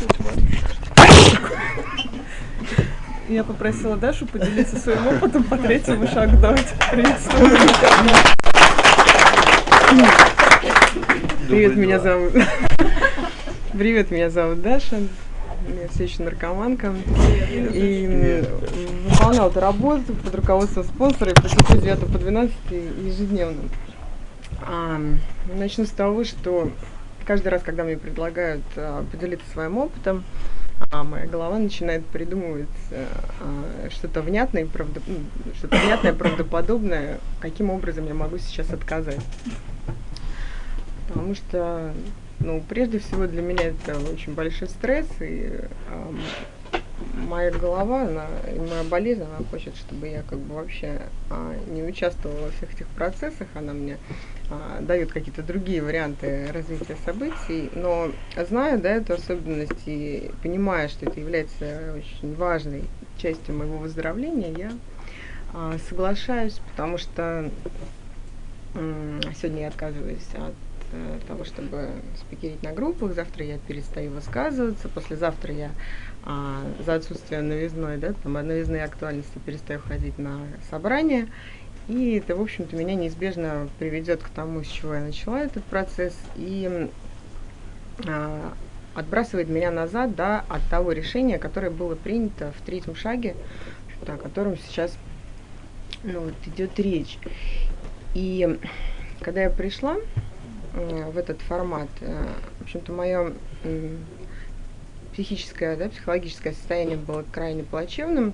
Я попросила Дашу поделиться своим опытом по третьему шагу. Давайте приветствуем. Привет, меня зовут Даша. Я все еще наркоманка. И выполняла эту работу под руководством спонсора и практикую с 9 по 12 ежедневно. Начну с того, что каждый раз, когда мне предлагают поделиться своим опытом, моя голова начинает придумывать что-то внятное, правдоподобное, каким образом я могу сейчас отказать. Потому что, прежде всего для меня это очень большой стресс, и моя голова, и моя болезнь, она хочет, чтобы я вообще не участвовала во всех этих процессах, она мне дает какие-то другие варианты развития событий, но зная, эту особенность и понимая, что это является очень важной частью моего выздоровления, я соглашаюсь, потому что сегодня я отказываюсь от того, чтобы спикерить на группах, завтра я перестаю высказываться, послезавтра я за отсутствием новизны и актуальности перестаю ходить на собрания, и это, в общем-то, меня неизбежно приведет к тому, с чего я начала этот процесс, и отбрасывает меня назад, от того решения, которое было принято в третьем шаге, о котором сейчас идет речь. И когда я пришла в этот формат, в общем-то, мое психологическое состояние было крайне плачевным.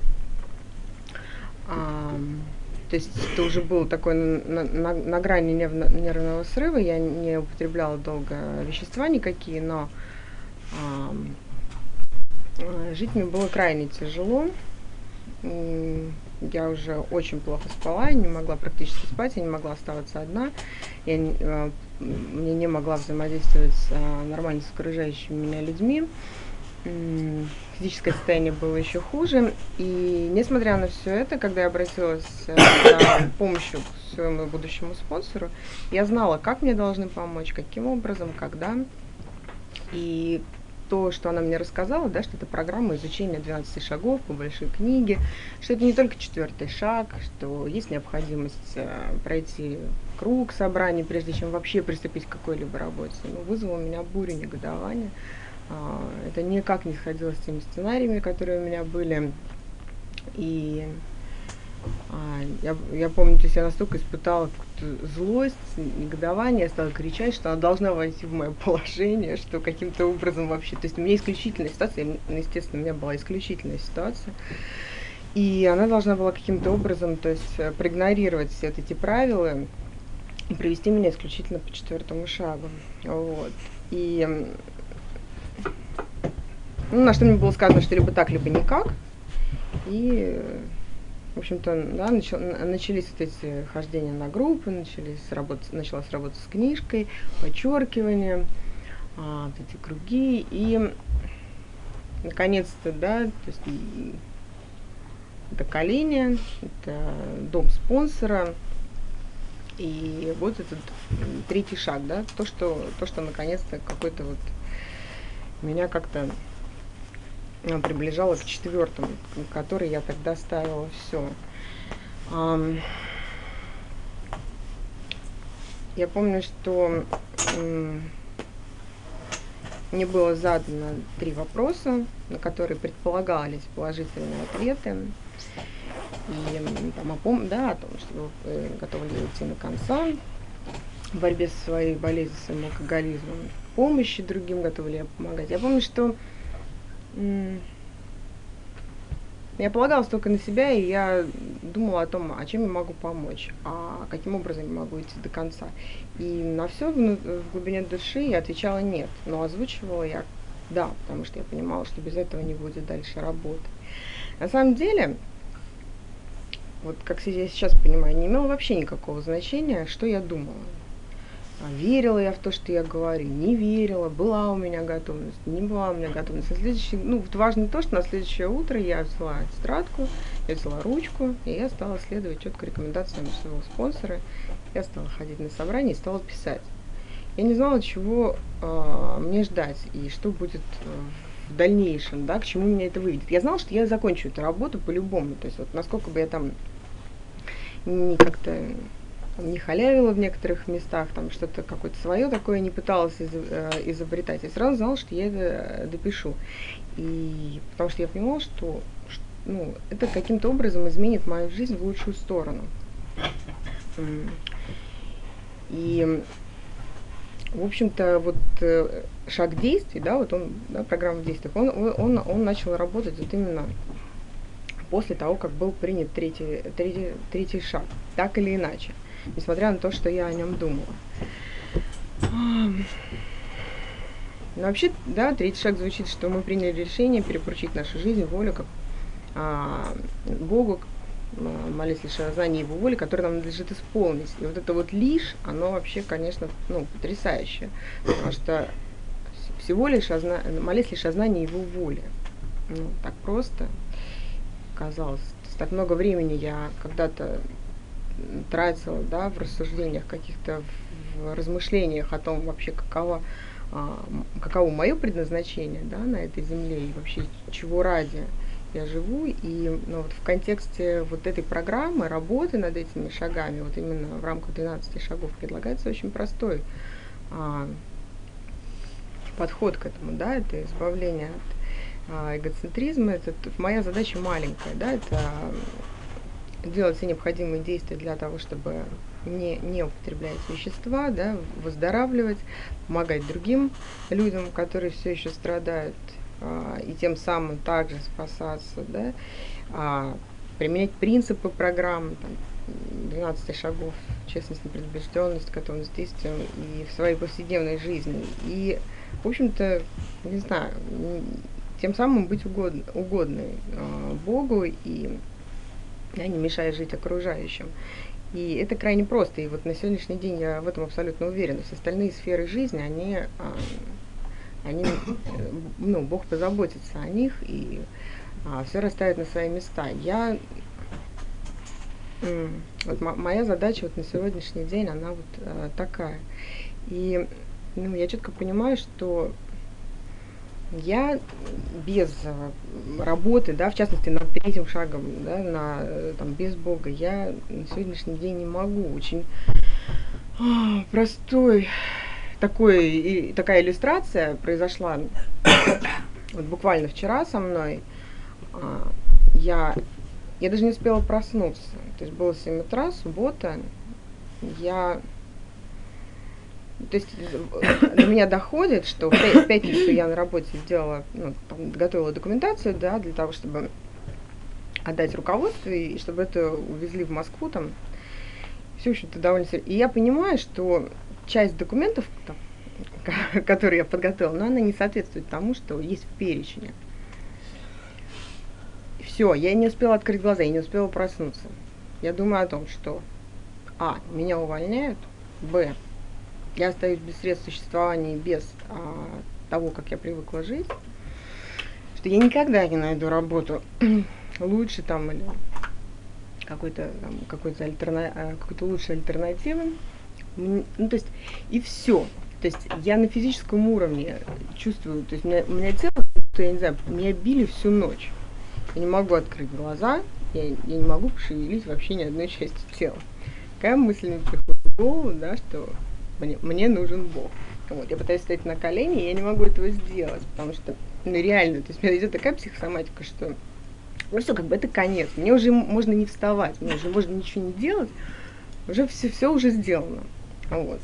То есть это уже было такое на грани нервного срыва, я не употребляла долго вещества никакие, но жить мне было крайне тяжело. Я уже очень плохо спала, я не могла практически спать, я не могла оставаться одна, я не могла взаимодействовать нормально с окружающими меня людьми. Физическое состояние было еще хуже, и несмотря на все это, когда я обратилась за помощью к своему будущему спонсору, я знала, как мне должны помочь, каким образом, когда. И то, что она мне рассказала, что это программа изучения 12 шагов по большой книге, что это не только 4-й шаг, что есть необходимость пройти круг собраний, прежде чем вообще приступить к какой-либо работе, вызвало у меня бурю негодования. Это никак не сходилось с теми сценариями, которые у меня были. И я помню, я настолько испытала злость, негодование, я стала кричать, что она должна войти в мое положение, что каким-то образом вообще... То есть у меня исключительная ситуация, естественно, у меня была исключительная ситуация, и она должна была каким-то образом, проигнорировать все эти правила и привести меня исключительно по 4-му шагу. Вот. И... на что мне было сказано, что либо так, либо никак. И, в общем-то, начались эти хождения на группы, началась работа с книжкой, подчеркивание, эти круги. И, наконец-то, то есть это колени, это дом спонсора. И вот этот третий шаг, то, что наконец-то какой-то меня как-то приближала к 4-му, который я тогда ставила все. Я помню, что мне было задано 3 вопроса, на которые предполагались положительные ответы. И о том, что вы готовы ли идти на конца в борьбе со своей болезнью, своим алкоголизмом, помощи другим, готовы ли я помогать. Я помню, что я полагалась только на себя, и я думала о том, чем я могу помочь, каким образом я могу идти до конца. И на все в глубине души я отвечала нет, но озвучивала я да, потому что я понимала, что без этого не будет дальше работы. На самом деле, как я сейчас понимаю, не имело вообще никакого значения, что я думала. Верила я в то, что я говорю, не верила, была у меня готовность, не была у меня готовность. Важно то, что на следующее утро я взяла тетрадку, я взяла ручку, и я стала следовать четко рекомендациям своего спонсора. Я стала ходить на собрания и стала писать. Я не знала, чего мне ждать и что будет в дальнейшем, да, к чему меня это выведет. Я знала, что я закончу эту работу по-любому, то есть вот насколько бы я там не как-то не халявила в некоторых местах, там что-то какое-то свое такое не пыталась изобретать. Я сразу знала, что я это допишу. И потому что я понимала, что ну, это каким-то образом изменит мою жизнь в лучшую сторону. И, в общем-то, вот шаг действий, да, вот он, да, программа действий, он начал работать вот именно после того, как был принят третий шаг, так или иначе, несмотря на то, что я о нем думала. Но вообще, да, третий шаг звучит, что мы приняли решение перепоручить нашу жизнь, волю как Богу, молясь лишь о знании Его воли, которую нам надлежит исполнить. И вот это вот лишь, оно вообще, конечно, ну, потрясающее, потому что всего лишь молясь лишь о знании Его воли. Ну, так просто казалось. То есть так много времени я когда-то тратила, да, в рассуждениях каких-то, в размышлениях о том вообще, каково мое предназначение, да, на этой земле и вообще чего ради я живу. И ну, вот в контексте вот этой программы, работы над этими шагами, вот именно в рамках 12 шагов предлагается очень простой подход к этому, да, это избавление от эгоцентризма. Это моя задача маленькая, да, это делать все необходимые действия для того, чтобы не употреблять вещества, да, выздоравливать, помогать другим людям, которые все еще страдают, и тем самым также спасаться, да, применять принципы программы, там, 12 шагов, честность, непредубежденность, готовность к действиям и в своей повседневной жизни. И, в общем-то, не знаю, тем самым быть угодной Богу и не мешая жить окружающим. И это крайне просто. И вот на сегодняшний день я в этом абсолютно уверена. Все остальные сферы жизни, ну, Бог позаботится о них и все расставит на свои места. Вот моя задача вот на сегодняшний день, она вот такая. И ну, я четко понимаю, что я без работы, да, в частности, над третьим шагом, да, там, без Бога, я на сегодняшний день не могу. Очень простой такая иллюстрация произошла вот буквально вчера со мной. Я даже не успела проснуться. То есть было 7 утра, суббота. То есть до меня доходит, что в пятницу я на работе сделала, ну, там, готовила документацию, да, для того, чтобы отдать руководству, и чтобы это увезли в Москву, там, все, в общем-то, довольно серьезно. И я понимаю, что часть документов, там, которые я подготовила, но она не соответствует тому, что есть в перечне. Все, я не успела открыть глаза, я не успела проснуться. Я думаю о том, что меня увольняют, я остаюсь без средств существования, без того, как я привыкла жить, что я никогда не найду работу лучше там или какой-то лучшей альтернативы. Ну, то есть, и все. То есть я на физическом уровне чувствую, то есть у меня тело, я не знаю, меня били всю ночь. Я не могу открыть глаза, я не могу пошевелить вообще ни одной части тела. Какая мысль мне приходит в голову, да, что мне нужен Бог. Вот, я пытаюсь встать на колени, и я не могу этого сделать, потому что, ну, реально, то есть у меня идет такая психосоматика, что, ну, все, как бы это конец. Мне уже можно не вставать, мне уже можно ничего не делать, уже все уже сделано. Вот.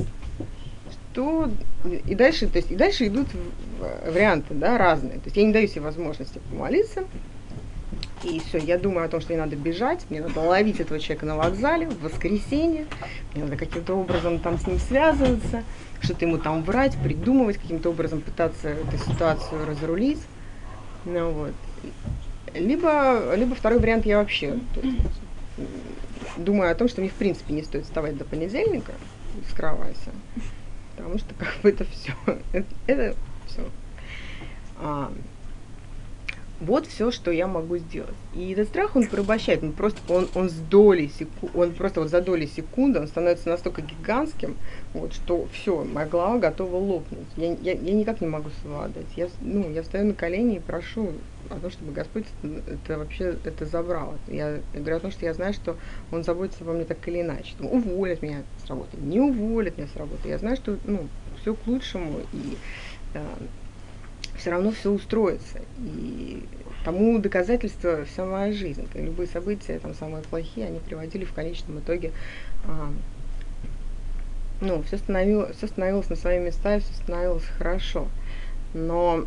И дальше идут варианты, да, разные. То есть я не даю себе возможности помолиться. И все, я думаю о том, что мне надо бежать, мне надо ловить этого человека на вокзале в воскресенье, мне надо каким-то образом там с ним связываться, что-то ему там врать, придумывать, каким-то образом пытаться эту ситуацию разрулить. Ну, вот. Либо второй вариант, я вообще думаю о том, что мне в принципе не стоит вставать до понедельника с кровати, потому что как бы это все. Это все. вот все, что я могу сделать. И этот страх, он порабощает, он с долей секунды, он просто вот за доли секунды, он становится настолько гигантским, вот, что все, моя голова готова лопнуть. Я никак не могу совладать. Я встаю на колени и прошу о том, чтобы Господь это вообще это забрал. Я говорю о том, что я знаю, что Он заботится обо мне так или иначе. Уволят меня с работы, не уволят меня с работы. Я знаю, что все к лучшему, и все равно все устроится. И тому доказательство вся моя жизнь. Любые события, там самые плохие, они приводили в конечном итоге, все становилось на свои места, и все становилось хорошо. Но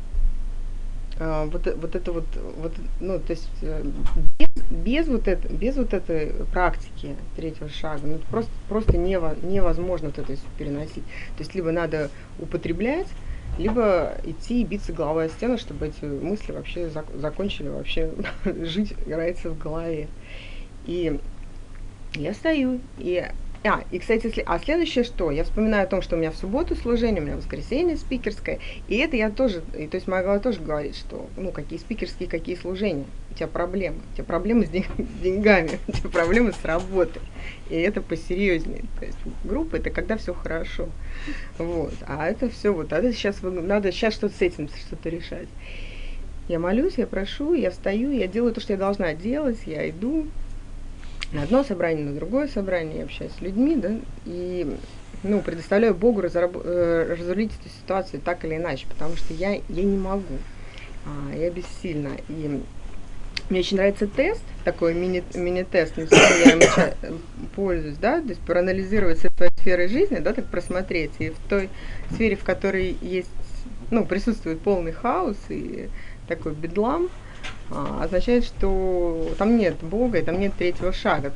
то есть без вот этой практики третьего шага, просто невозможно вот это переносить. То есть либо надо употреблять, либо идти и биться головой о стену, чтобы эти мысли вообще закончили вообще жить, играется в голове. И я стою, и, кстати, следующее что? Я вспоминаю о том, что у меня в субботу служение, у меня в воскресенье спикерское, и это я тоже, то есть моя голова тоже говорит, что, какие спикерские, какие служения, у тебя проблемы с деньгами, у тебя проблемы с работой, и это посерьезнее. То есть группа — это когда все хорошо, вот, а это все надо сейчас что-то с этим, что-то решать. Я молюсь, я прошу, я встаю, я делаю то, что я должна делать, я иду на одно собрание, на другое собрание, я общаюсь с людьми, да, и предоставляю Богу разрулить эту ситуацию так или иначе, потому что я не могу, я бессильна. И мне очень нравится тест, такой мини-тест, не знаю, я им пользуюсь, да, то есть проанализировать все свои сферы жизни, да, так просмотреть, и в той сфере, в которой есть, присутствует полный хаос и такой бедлам, означает, что там нет Бога, и там нет третьего шага,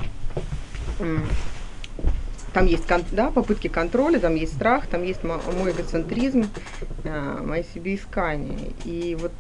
там есть попытки контроля, там есть страх, там есть мой эгоцентризм, мои себеискания. И вот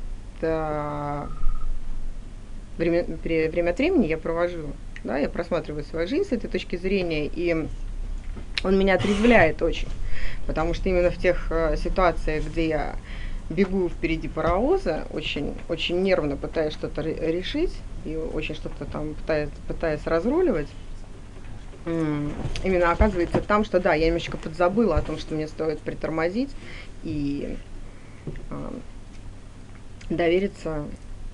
время от времени я провожу, да, я просматриваю свою жизнь с этой точки зрения, и он меня отрезвляет очень, потому что именно в тех ситуациях, где я бегу впереди паровоза, очень, очень нервно пытаясь что-то решить и очень что-то там пытаясь разруливать, именно оказывается там, что да, я немножечко подзабыла о том, что мне стоит притормозить и довериться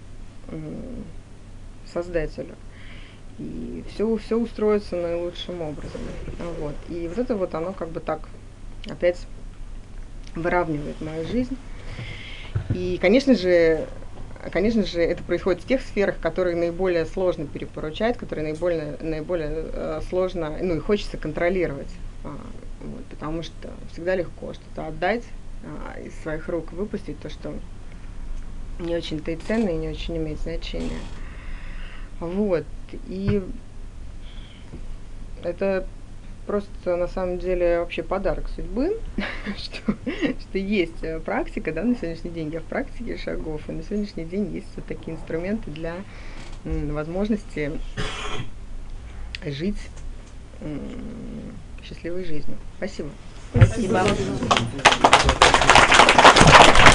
Создателю. И все устроится наилучшим образом. Вот. И вот это вот оно как бы так опять выравнивает мою жизнь. И, конечно же, это происходит в тех сферах, которые наиболее сложно перепоручать, которые наиболее сложно, и хочется контролировать. Вот, потому что всегда легко что-то отдать, из своих рук выпустить то, что не очень-то и ценно, и не очень имеет значения. Вот. И это просто на самом деле вообще подарок судьбы, что есть практика, да, на сегодняшний день я в практике шагов, и на сегодняшний день есть вот такие инструменты для возможности жить счастливой жизнью. Спасибо. Спасибо.